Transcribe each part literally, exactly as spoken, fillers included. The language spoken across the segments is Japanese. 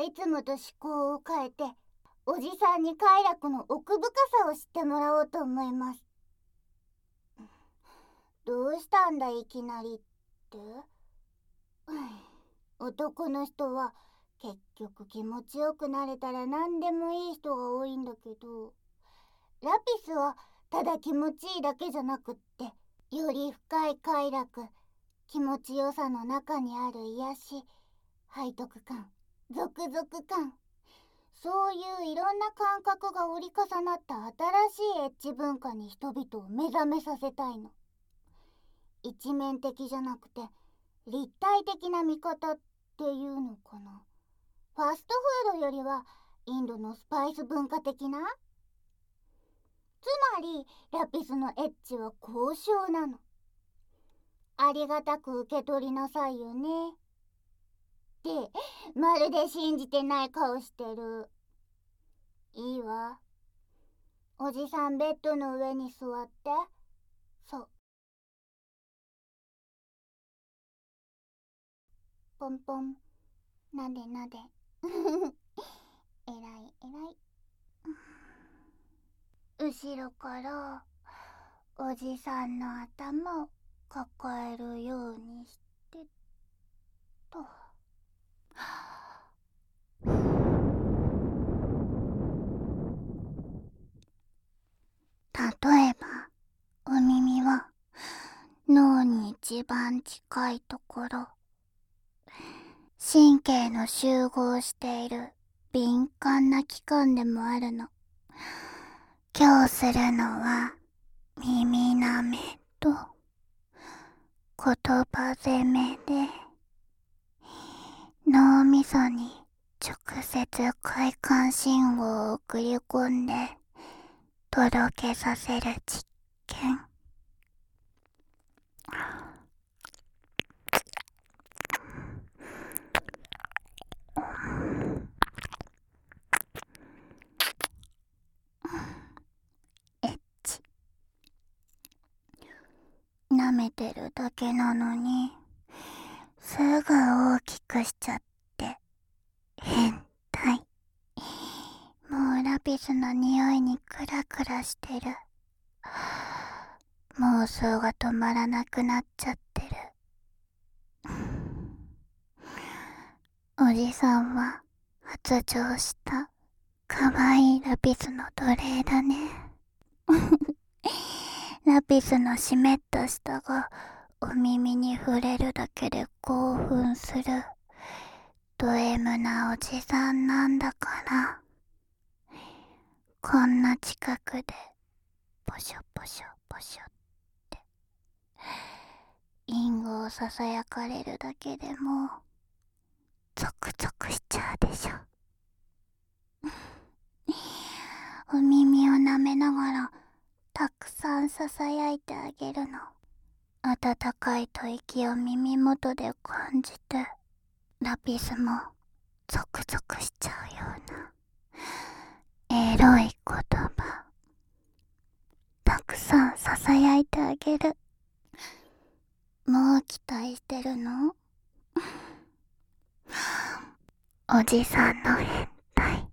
いつもと思考を変えて、おじさんに快楽の奥深さを知ってもらおうと思います。どうしたんだいきなりって。男の人は結局気持ちよくなれたら何でもいい人が多いんだけど、ラピスはただ気持ちいいだけじゃなくって、より深い快楽、気持ちよさの中にある癒し、背徳感、ゾクゾク感、そういういろんな感覚が折り重なった新しいエッチ文化に人々を目覚めさせたいの。一面的じゃなくて立体的な見方っていうのかな。ファストフードよりはインドのスパイス文化的な。つまりラピスのエッチは交渉なの。ありがたく受け取りなさいよねってまるで信じてない顔してる。いいわ。おじさんベッドの上に座って。そう。ポンポン。なでなで。えらいえらい。後ろからおじさんの頭を抱えるようにしてと。例えばお耳は脳に一番近いところ、神経の集合している敏感な器官でもあるの。今日するのは耳なめと言葉攻めで、脳みそに直接快感信号を送り込んで届けさせる実験。エッチ。舐めてるだけなのにすぐ大きくしちゃって変態。もうラピスの匂いにクラクラしてる。妄想が止まらなくなっちゃってる。おじさんは発情したかわいいラピスの奴隷だね。ラピスの湿った舌がお耳に触れるだけで興奮するド M なおじさんなんだから。こんな近くでポショポショポショってインゴをささやかれるだけでもゾクゾクしちゃうでしょ。お耳を舐めながらたくさんささやいてあげるの。温かい吐息を耳元で感じて、ラピスもゾクゾクしちゃうようなエロい言葉たくさんささやいてあげる。もう期待してるの？おじさんの変態。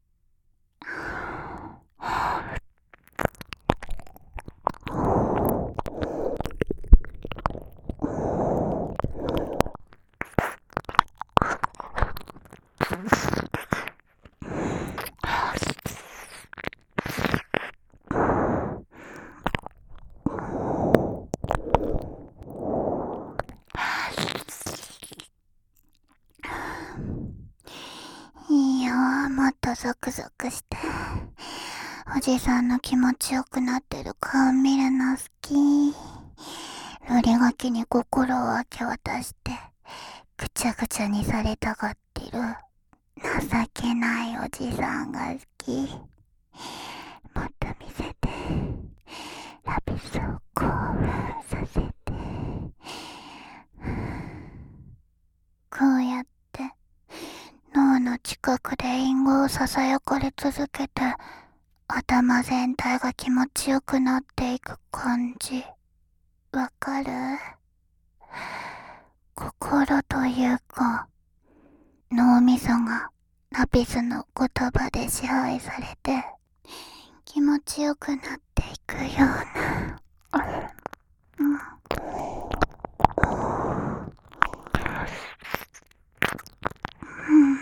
いいよ、もっとゾクゾクして。おじさんの気持ちよくなってる顔見るの好き。ロリガキに心を明け渡してぐちゃぐちゃにされたがってる情けないおじさんが好き。もっと見せて。ラピスを興奮させて。こうやって脳の近くでインゴをささやかれ続けて、頭全体が気持ちよくなっていく感じ、わかる？心というか脳みそがラピスの言葉で支配されて気持ちよくなっていくような、うん、うん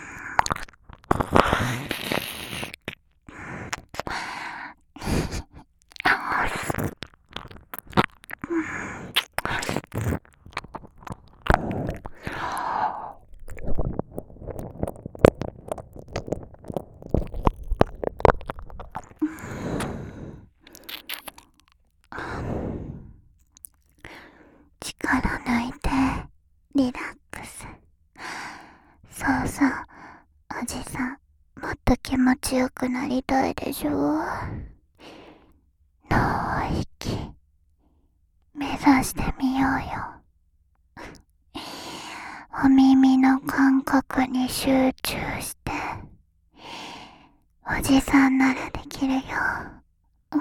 力抜いてリラックス。そうそう、おじさんもっと気持ちよくなりたいでしょ。脳域目指してみようよ。お耳の感覚に集中して、おじさんならできるよ。うん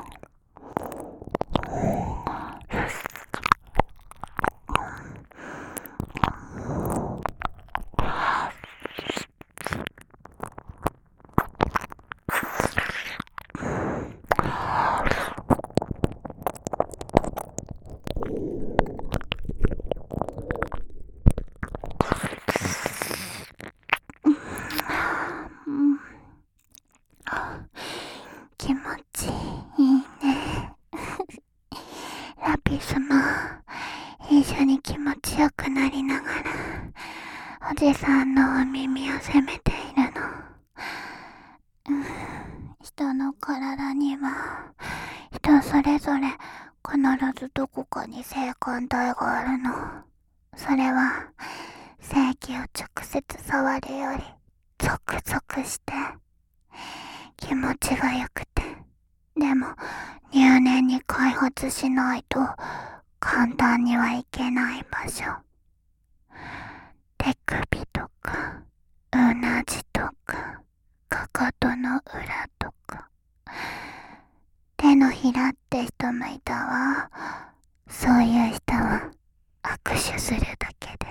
気持ちいいね。ラピスも一緒に気持ちよくなりながらおじさんのお耳を責めているの。うん、人の体には人それぞれ必ずどこかに性感帯があるの。それは性器を直接触るよりゾクゾクして気持ちがよくて、でも入念に開発しないと簡単にはいけない場所。手首とかうなじとかかかとの裏とか、手のひらって人もいたわ。そういう人は握手するだけで、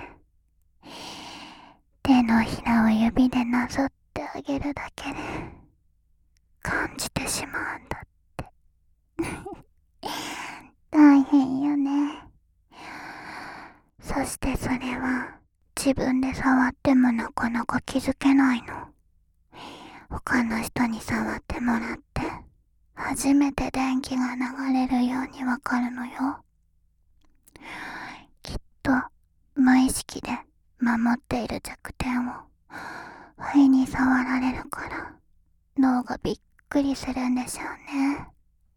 手のひらを指でなぞってあげるだけで感じてしまうんだって大変よね。そしてそれは自分で触ってもなかなか気づけないの。他の人に触ってもらって初めて電気が流れるようにわかるのよ。きっと無意識で守っている弱点を不意に触られるから脳がびっくりするんでしょうね。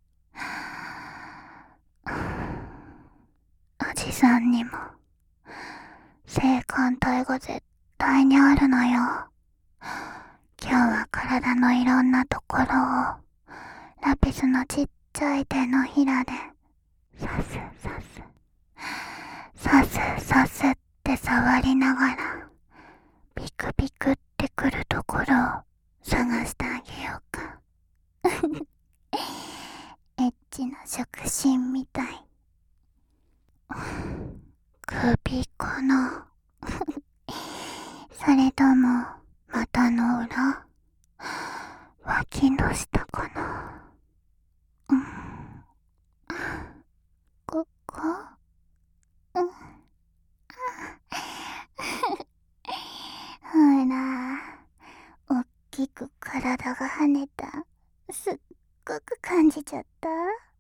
おじさんにも性感帯が絶対にあるのよ。今日は体のいろんなところをラピスのちっちゃい手のひらでさすさすさすさすって触りながらピクピクってくるところを探してあげようかエッチな触診みたい。首かなそれとも股の裏、脇の下かな。うん、ここ、うん、ほら、おっきく体が跳ねた。すっごく感じちゃった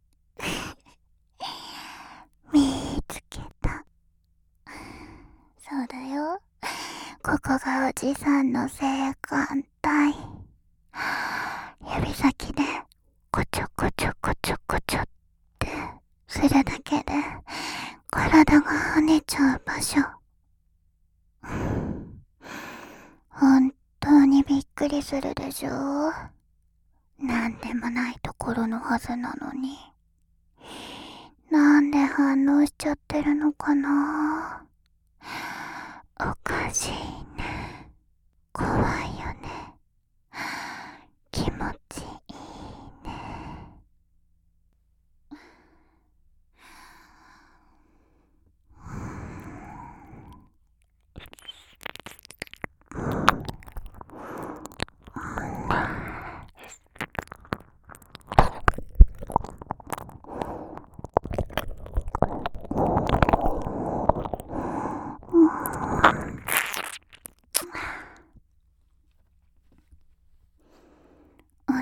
見つけた。そうだよ、ここがおじさんの性感帯。指先でこちょこちょこちょこちょってするだけで体が跳ねちゃう場所。本当にびっくりするでしょ。なんでもないところのはずなのに、なんで反応しちゃってるのかな。おかしいね。怖いよね。気持ちいいね。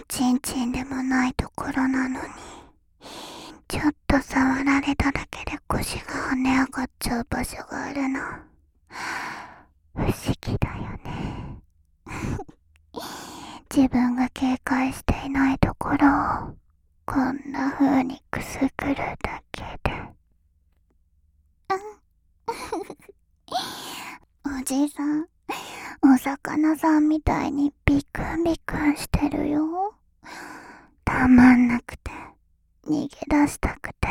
ちんちんでもないところなのに、ちょっと触られただけで腰が跳ね上がっちゃう場所があるの。不思議だよね。自分が警戒していないところをこんな風にくすぐるだけで。おじさん、お魚さんみたいにビクンビクンしてるよ。たまんなくて、逃げ出したくて。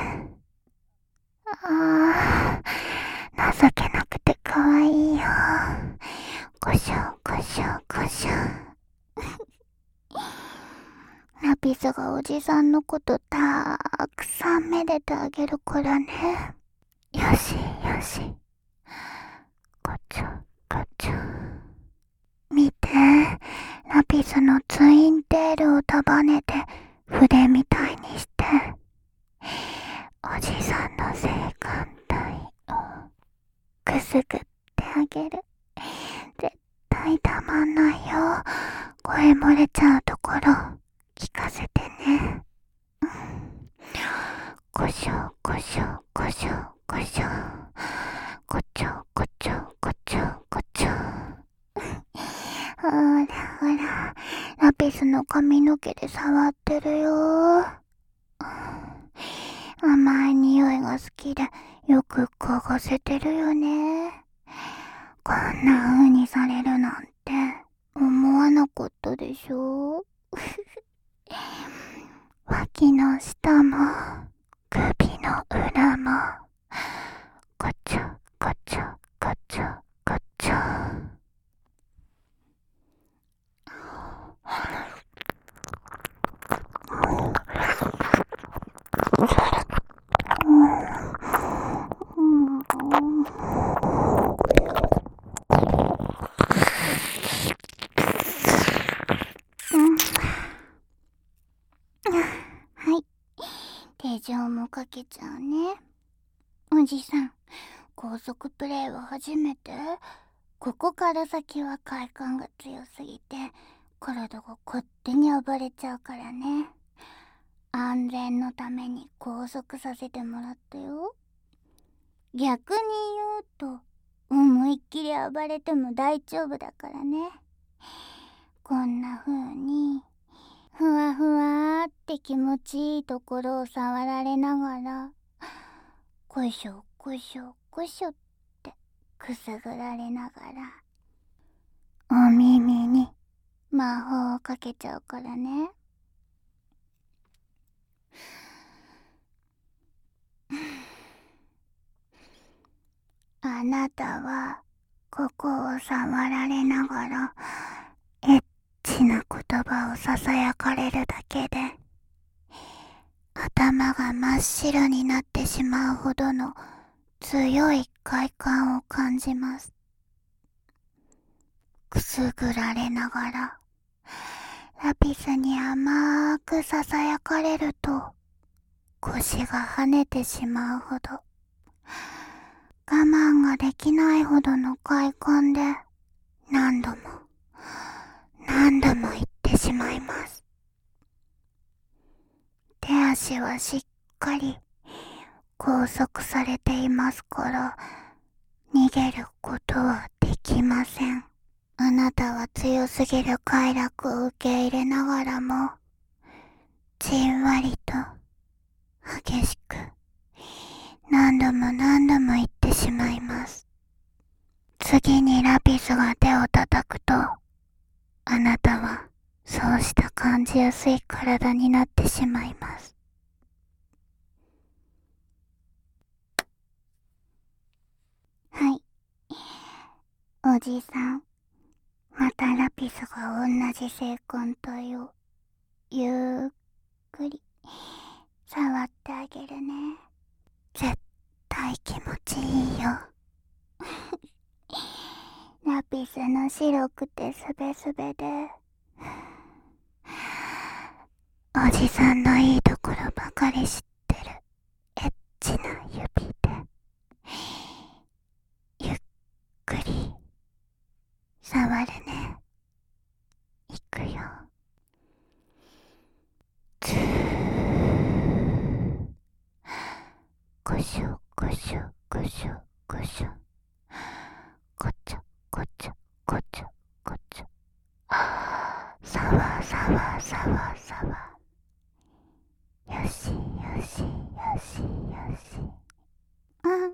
ああ、情けなくてかわいいよ。こしょこしょこしょ。ラピスがおじさんのことたくさんめでてあげるからね。よしよし。こちょこちょ。見て、ラピスのツインテールを束ねて筆みたいにして、おじさんの性感帯をくすぐってあげる。絶対たまんないよ。声漏れちゃうところ聞かせてね。こしょこしょこしょこしょ。こちょこちょこちょこちょ。ほらほら、ラピスの髪の毛で触ってるよ。甘い匂いが好きでよく嗅がせてるよね。こんな風にされるなんて思わなかったでしょ。脇の下も首の裏もこちょこちょこちょこちょ。はい、手錠もかけちゃうね。おじさん、高速プレイは初めて？ここから先は快感が強すぎて体が勝手に暴れちゃうからね。安全のために高速させてもらったよ。逆に言うと思いっきり暴れても大丈夫だからね。こんな風にふわふわって気持ちいいところを触られながら、こしょこしょこしょってくすぐられながら、お耳に魔法をかけちゃうからね。あなたはここを触られながらエッチな言葉をささやかれるだけで頭が真っ白になってしまうほどの強い快感を感じます。くすぐられながらラピスに甘くささやかれると腰が跳ねてしまうほど、我慢ができないほどの快感で何度も何度も言ってしまいます。手足はしっかり拘束されていますから逃げることはできません。あなたは強すぎる快楽を受け入れながらもじんわりと激しく何度も何度も言ってしまいます。次にラピスが手を叩くと、あなたはそうした感じやすい体になってしまいます。はい、おじさん、またラピスが同じ性感帯をゆっくり触ってあげるね。絶対気持ちいいよ。ラピスの白くてすべすべでおじさんのいいところばかり知ってるエッチな指でゆっくり触るね。いくよ。 わさわさわ。よしよしよしよし。うんうん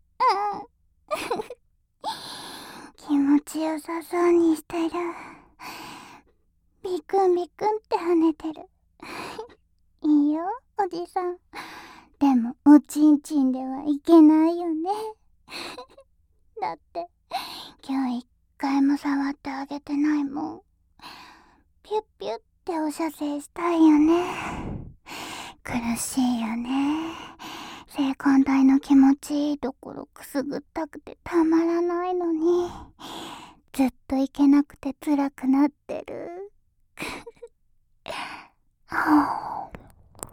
気持ちよさそうにしてる。ビクンビクンって跳ねてる。いいよおじさん。でもおちんちんではいけないよね。だって今日一回も触ってあげてないもん。ピュッピュッってお射精したいよね。苦しいよね。性感帯の気持ちいいところくすぐったくてたまらないのに、ずっといけなくて辛くなってる。はぁ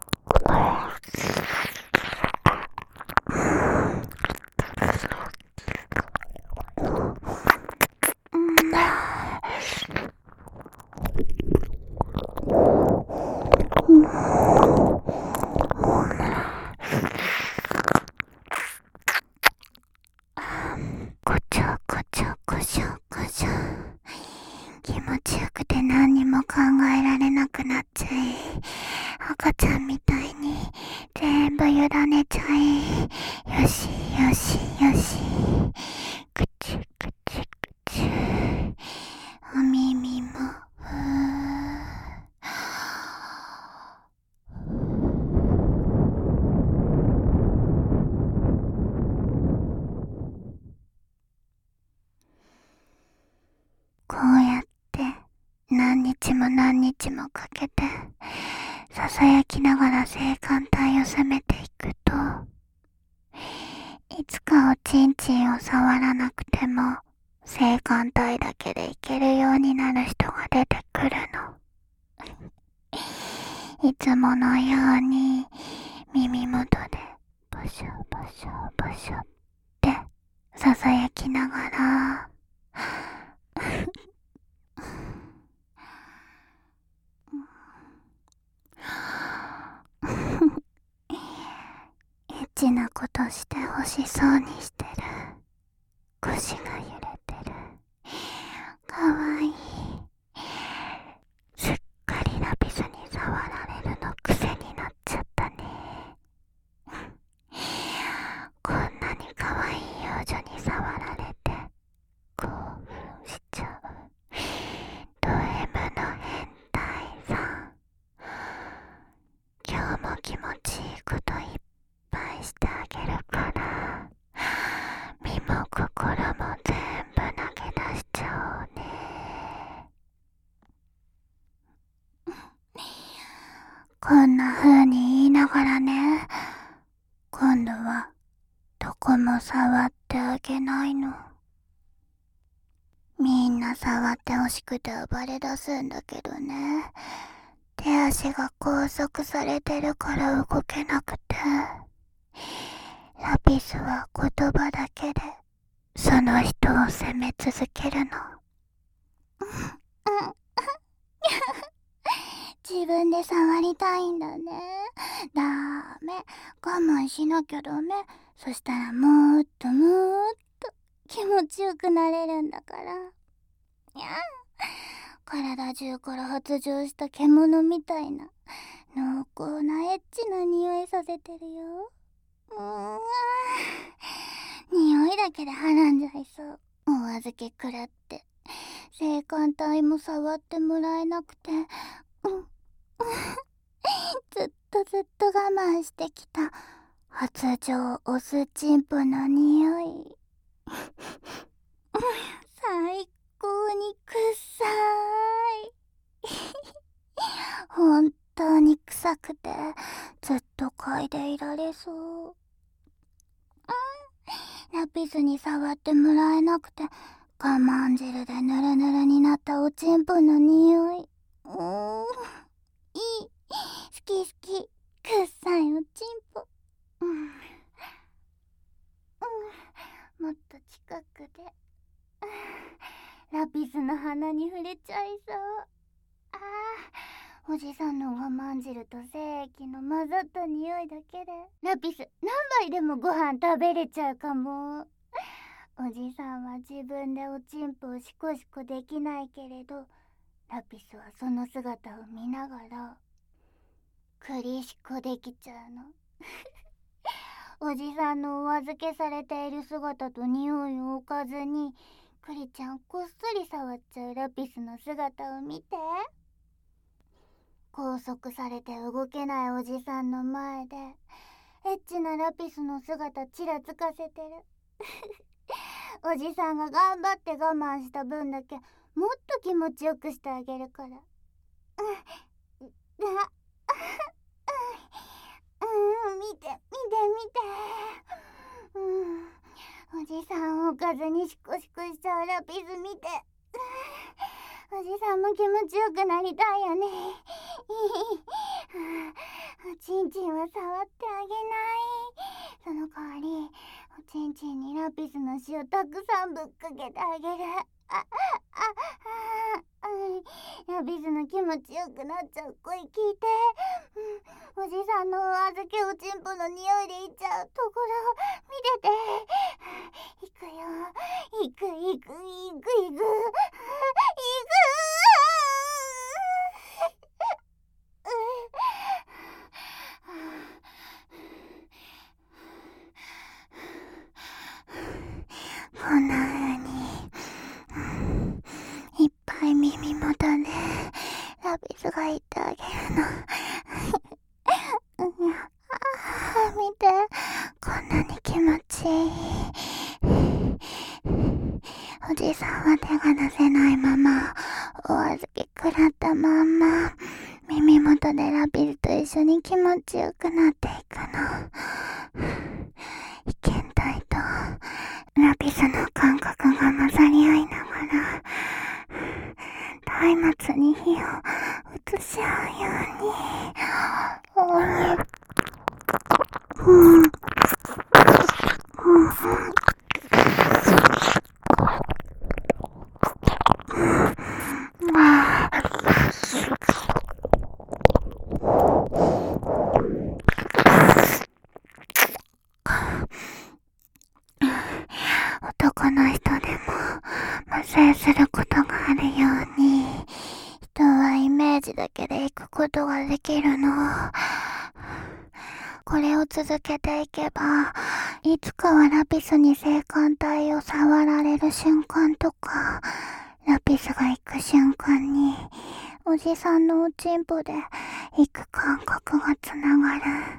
こちょこちょこしょこしょ。気持ちよくて何にも考えられなくなっちゃい、赤ちゃんみたいに全部委ねちゃい、よしよしよし。くちゅくちゅくちゅ。お耳もふー。こうやって何日も何日もかけてささやきながら性感帯を攻めていくと、いつかおちんちんを触らなくても性感帯だけでいけるようになる人が出てくるの。いつものように耳元でバシャバシャバシャってささやきながらエッチなことしてほしそうにしてる。腰が揺れてる。かわいい。すっかりラピスに触られるの癖になっちゃったね。こんなにかわいい幼女に触られて興奮しちゃうド M の変態さん。今日も気持ちいいこといっぱいしてあげるから、身も心も全部投げ出しちゃおうね。こんな風に言いながらね、今度はどこも触ってあげないの。みんな触ってほしくて暴れ出すんだけどね、手足が拘束されてるから動けなくて、ラピスは言葉だけでその人を責め続けるの。自分で触りたいんだね。ダメ、我慢しなきゃダメ。そしたらもっともっと気持ちよくなれるんだから。にゃん、体中から発情した獣みたいな濃厚なエッチな匂いさせてるよ。うーん、匂いだけではらんじゃいそう。お預けくらって性感帯も触ってもらえなくて、うんずっとずっと我慢してきた発情オスチンポの匂い。最高に臭い。本当に臭くてずっと嗅いでいられそう。うん、ラピスに触ってもらえなくて我慢汁でヌルヌルになったおちんぽの匂い。うーん、いい、好き好き、臭いおちんぽ。うん、うん、もっと近くで、うん、ラピスの鼻に触れちゃいそう。ああ、おじさんの我慢汁と精液の混ざった匂いだけでラピス何杯でもご飯食べれちゃうかも。おじさんは自分でおちんぽをシコシコできないけれど、 ラピスはその姿を見ながらクリシコできちゃうの。おじさんのお預けされている姿と匂いを置かずにクリちゃんこっそり触っちゃうラピスの姿を見て。拘束されて動けないおじさんの前でエッチなラピスの姿ちらつかせてる。おじさんが頑張って我慢した分だけもっと気持ちよくしてあげるから。うん、うん、見て見て見て。うん、おじさんを置かずにシコシコしちゃうラピス見て。おじさんも気持ちよくなりたいよね。おちんちんは触ってあげない。その代わりおちんちんにラピスの塩たくさんぶっかけてあげる。ああああ、ラピスの気持ちよくなっちゃう声聞いて、うん、おじさんのお預けおちんぽの匂いでいっちゃうところ見てて。行くよ、行く行く行く行く行く。こんな風に、うん、いっぱい耳元でラピスが言ってあげるの。うん、あ、見て、こんなに気持ちいい。おじさんは手が出せないままお預け食らったまんま耳元でラピスと一緒に気持ちよくなっていくの。被験体とラピスの感覚が混ざり合いながら松明に火を移し合うように、うんうん男の人でも麻酔することがあるように、人はイメージだけで行くことができるの。これを続けていけば、いつかはラピスに性感帯を触られる瞬間とか、ラピスが行く瞬間におじさんのおちんぽで行く感覚がつながる。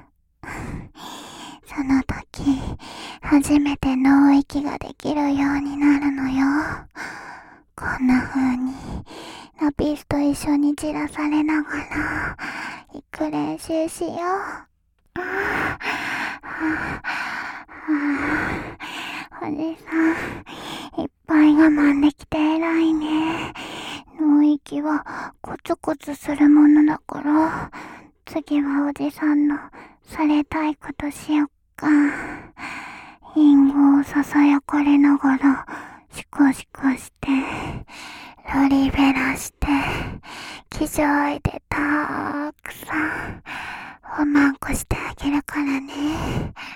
その時初めて脳域ができるようになるのよ。こんな風にラピスと一緒にじらされながら行く練習しよう。おじさんいっぱい我慢できて偉いね。脳域はコツコツするものだから、次はおじさんのされたいことしよっか。隠語をささやかれながらシコシコしてロリベラして気丈いでたーくさんおまんこしてあげるからね。